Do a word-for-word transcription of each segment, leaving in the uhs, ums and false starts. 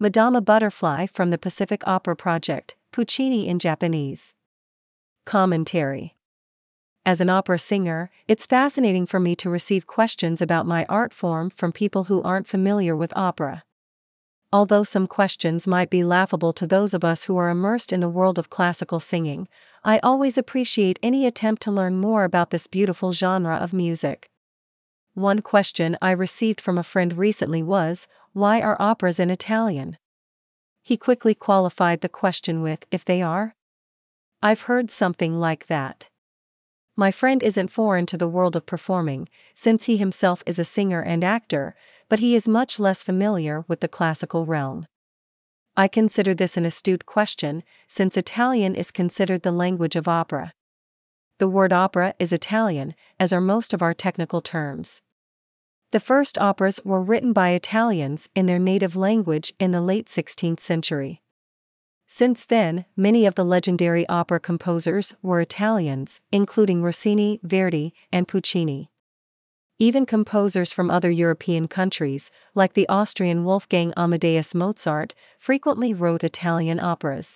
Madama Butterfly from the Pacific Opera Project, Puccini in Japanese. Commentary. As an opera singer, it's fascinating for me to receive questions about my art form from people who aren't familiar with opera. Although some questions might be laughable to those of us who are immersed in the world of classical singing, I always appreciate any attempt to learn more about this beautiful genre of music. One question I received from a friend recently was, why are operas in Italian? He quickly qualified the question with, if they are? I've heard something like that. My friend isn't foreign to the world of performing, since he himself is a singer and actor, but he is much less familiar with the classical realm. I consider this an astute question, since Italian is considered the language of opera. The word opera is Italian, as are most of our technical terms. The first operas were written by Italians in their native language in the late sixteenth century. Since then, many of the legendary opera composers were Italians, including Rossini, Verdi, and Puccini. Even composers from other European countries, like the Austrian Wolfgang Amadeus Mozart, frequently wrote Italian operas.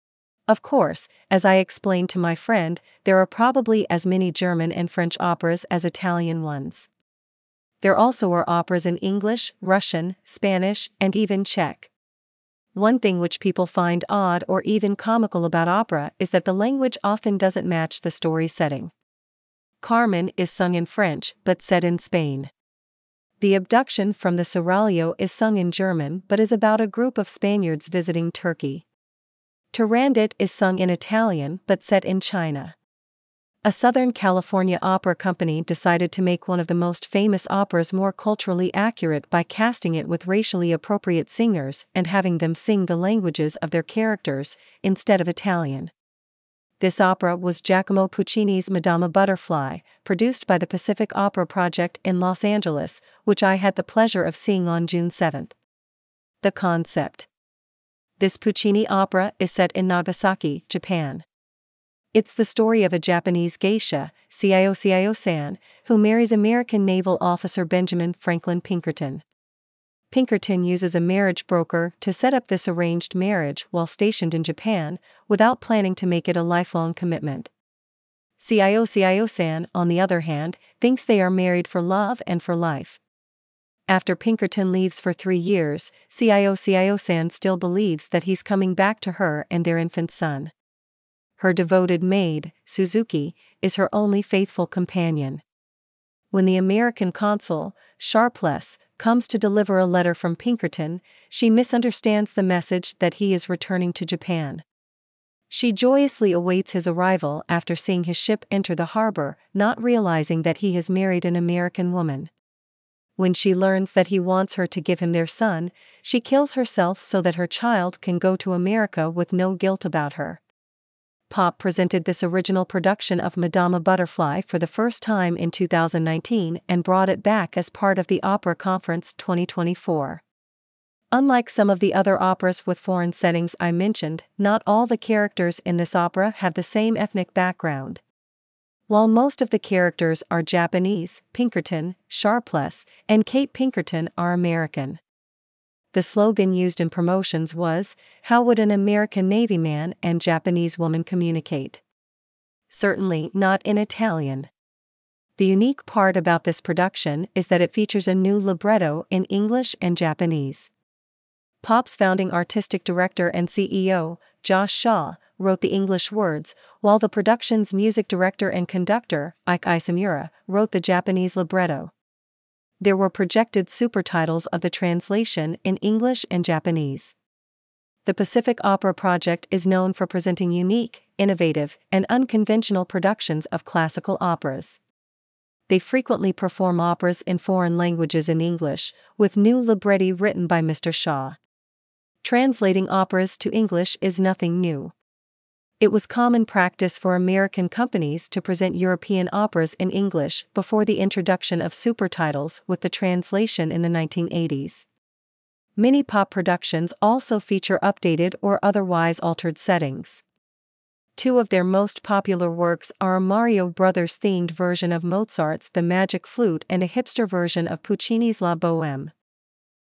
Of course, as I explained to my friend, there are probably as many German and French operas as Italian ones. There also are operas in English, Russian, Spanish, and even Czech. One thing which people find odd or even comical about opera is that the language often doesn't match the story setting. Carmen is sung in French but set in Spain. The Abduction from the Seraglio is sung in German but is about a group of Spaniards visiting Turkey. Turandot is sung in Italian but set in China. A Southern California opera company decided to make one of the most famous operas more culturally accurate by casting it with racially appropriate singers and having them sing the languages of their characters, instead of Italian. This opera was Giacomo Puccini's Madama Butterfly, produced by the Pacific Opera Project in Los Angeles, which I had the pleasure of seeing on June seventh. The concept. This Puccini opera is set in Nagasaki, Japan. It's the story of a Japanese geisha, Cio Cio-san, who marries American naval officer Benjamin Franklin Pinkerton. Pinkerton uses a marriage broker to set up this arranged marriage while stationed in Japan, without planning to make it a lifelong commitment. Cio Cio-san, on the other hand, thinks they are married for love and for life. After Pinkerton leaves for three years, Cio Cio-san still believes that he's coming back to her and their infant son. Her devoted maid, Suzuki, is her only faithful companion. When the American consul, Sharpless, comes to deliver a letter from Pinkerton, she misunderstands the message that he is returning to Japan. She joyously awaits his arrival after seeing his ship enter the harbor, not realizing that he has married an American woman. When she learns that he wants her to give him their son, she kills herself so that her child can go to America with no guilt about her. Pop presented this original production of Madama Butterfly for the first time in two thousand nineteen and brought it back as part of the Opera Conference twenty twenty-four. Unlike some of the other operas with foreign settings I mentioned, not all the characters in this opera have the same ethnic background. While most of the characters are Japanese, Pinkerton, Sharpless, and Kate Pinkerton are American. The slogan used in promotions was, "How would an American Navy man and Japanese woman communicate?" Certainly not in Italian. The unique part about this production is that it features a new libretto in English and Japanese. Pop's founding artistic director and C E O, Josh Shaw, wrote the English words, while the production's music director and conductor, Ike Isamura, wrote the Japanese libretto. There were projected supertitles of the translation in English and Japanese. The Pacific Opera Project is known for presenting unique, innovative, and unconventional productions of classical operas. They frequently perform operas in foreign languages in English, with new libretti written by Mister Shaw. Translating operas to English is nothing new. It was common practice for American companies to present European operas in English before the introduction of supertitles with the translation in the nineteen eighties. Many pop productions also feature updated or otherwise altered settings. Two of their most popular works are a Mario Brothers themed version of Mozart's The Magic Flute and a hipster version of Puccini's La Bohème.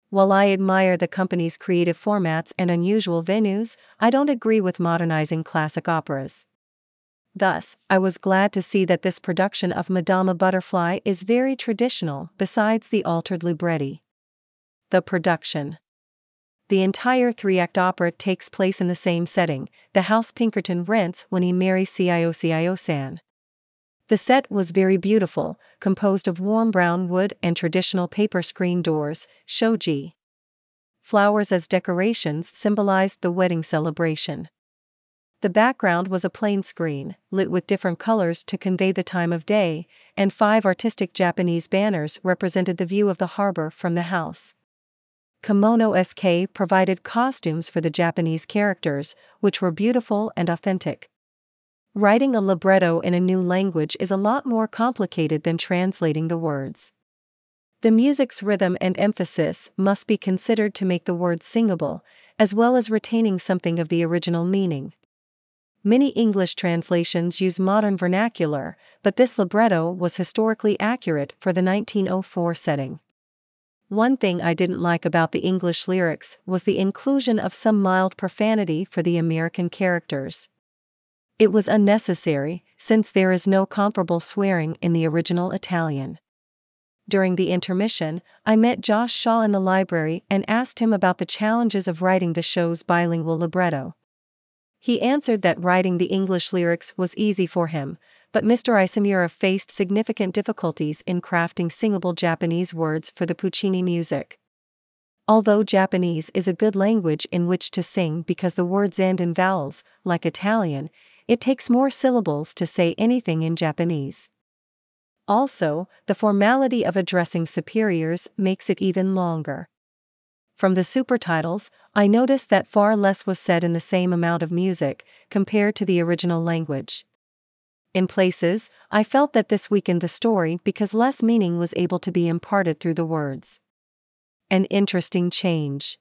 While I admire the company's creative formats and unusual venues, I don't agree with modernizing classic operas. Thus, I was glad to see that this production of Madama Butterfly is very traditional, besides the altered libretti. The production. The entire three-act opera takes place in the same setting, the house Pinkerton rents when he marries Cio-Cio-san. The set was very beautiful, composed of warm brown wood and traditional paper screen doors, shoji. Flowers as decorations symbolized the wedding celebration. The background was a plain screen, lit with different colors to convey the time of day, and five artistic Japanese banners represented the view of the harbor from the house. Kimono S K provided costumes for the Japanese characters, which were beautiful and authentic. Writing a libretto in a new language is a lot more complicated than translating the words. The music's rhythm and emphasis must be considered to make the words singable, as well as retaining something of the original meaning. Many English translations use modern vernacular, but this libretto was historically accurate for the nineteen oh four setting. One thing I didn't like about the English lyrics was the inclusion of some mild profanity for the American characters. It was unnecessary, since there is no comparable swearing in the original Italian. During the intermission, I met Josh Shaw in the library and asked him about the challenges of writing the show's bilingual libretto. He answered that writing the English lyrics was easy for him, but Mister Isamura faced significant difficulties in crafting singable Japanese words for the Puccini music. Although Japanese is a good language in which to sing because the words end in vowels, like Italian, it takes more syllables to say anything in Japanese. Also, the formality of addressing superiors makes it even longer. From the supertitles, I noticed that far less was said in the same amount of music, compared to the original language. In places, I felt that this weakened the story because less meaning was able to be imparted through the words. An interesting change.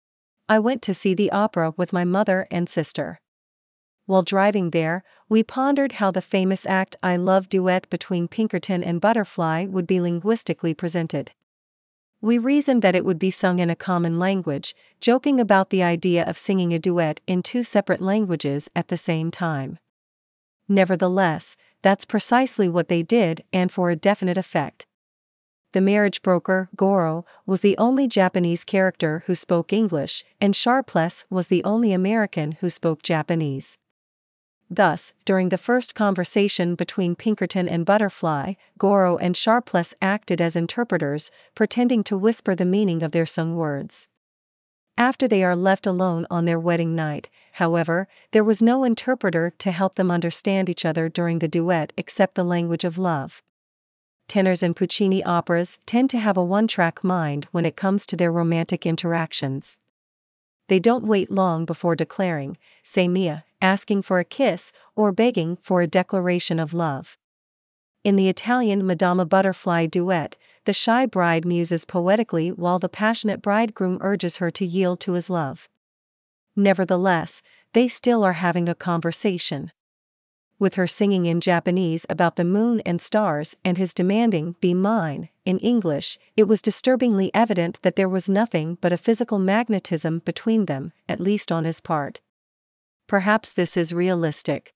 I went to see the opera with my mother and sister. While driving there, we pondered how the famous Act I Love duet between Pinkerton and Butterfly would be linguistically presented. We reasoned that it would be sung in a common language, joking about the idea of singing a duet in two separate languages at the same time. Nevertheless, that's precisely what they did, and for a definite effect. The marriage broker, Goro, was the only Japanese character who spoke English, and Sharpless was the only American who spoke Japanese. Thus, during the first conversation between Pinkerton and Butterfly, Goro and Sharpless acted as interpreters, pretending to whisper the meaning of their sung words. After they are left alone on their wedding night, however, there was no interpreter to help them understand each other during the duet except the language of love. Tenors in Puccini operas tend to have a one-track mind when it comes to their romantic interactions. They don't wait long before declaring, "Say mia," asking for a kiss, or begging for a declaration of love. In the Italian Madama Butterfly duet, the shy bride muses poetically while the passionate bridegroom urges her to yield to his love. Nevertheless, they still are having a conversation. With her singing in Japanese about the moon and stars and his demanding, "Be mine," in English, it was disturbingly evident that there was nothing but a physical magnetism between them, at least on his part. Perhaps this is realistic.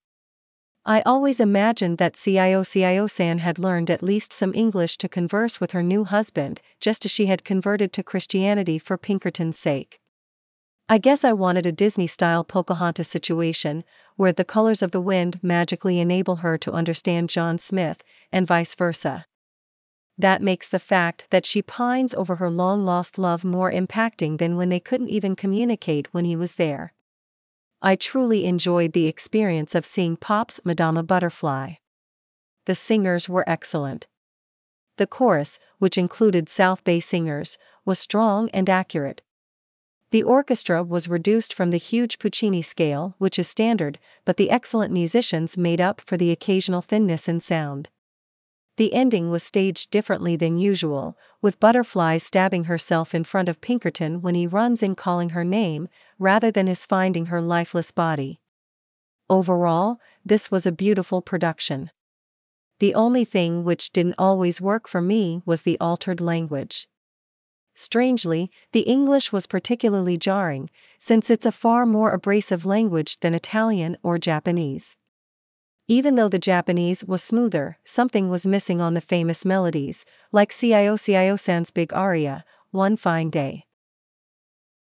I always imagined that Cio-Cio-san had learned at least some English to converse with her new husband, just as she had converted to Christianity for Pinkerton's sake. I guess I wanted a Disney-style Pocahontas situation, where the colors of the wind magically enable her to understand John Smith, and vice versa. That makes the fact that she pines over her long-lost love more impacting than when they couldn't even communicate when he was there. I truly enjoyed the experience of seeing Pop's Madama Butterfly. The singers were excellent. The chorus, which included South Bay singers, was strong and accurate. The orchestra was reduced from the huge Puccini scale, which is standard, but the excellent musicians made up for the occasional thinness in sound. The ending was staged differently than usual, with Butterfly stabbing herself in front of Pinkerton when he runs in calling her name, rather than his finding her lifeless body. Overall, this was a beautiful production. The only thing which didn't always work for me was the altered language. Strangely, the English was particularly jarring, since it's a far more abrasive language than Italian or Japanese. Even though the Japanese was smoother, something was missing on the famous melodies, like Cio Cio San's big aria, One Fine Day.